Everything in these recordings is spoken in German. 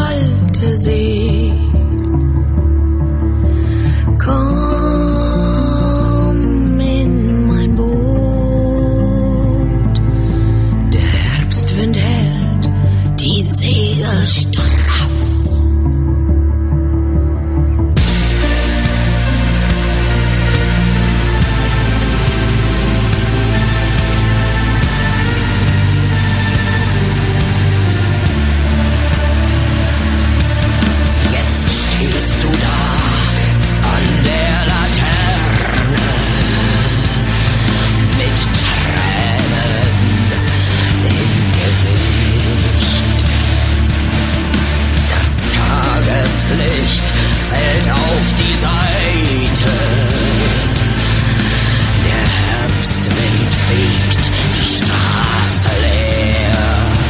alte See. Komm in mein Boot, der Herbstwind hält die Segel straff. Fällt auf die Seite. Der Herbstwind fegt die Straße leer.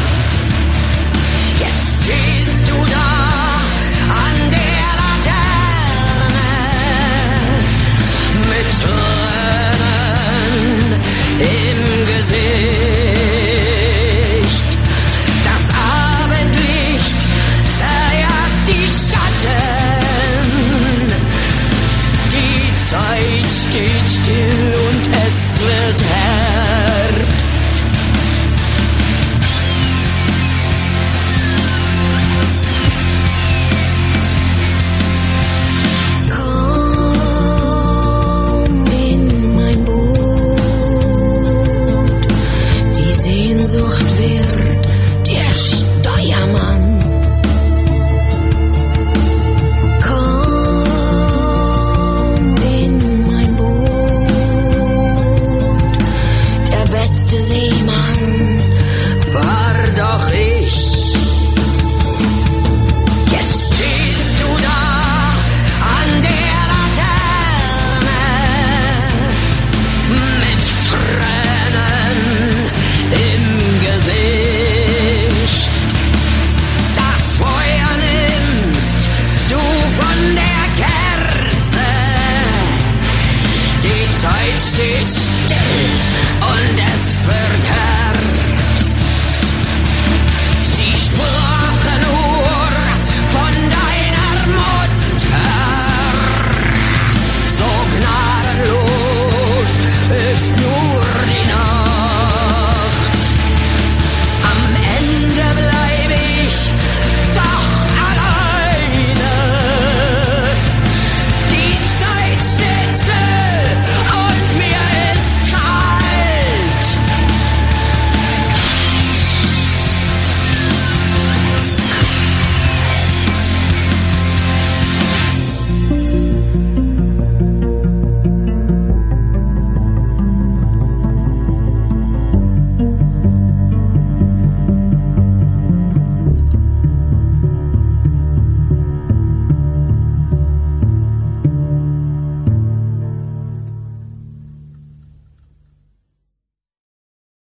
Jetzt stehst du da an der Laterne mit Tränen im Gesicht. Das Abendlicht verjagt die Schatten. Zeit steht still und es wird Herbst. Komm in mein Boot, die Sehnsucht wird der Steuermann.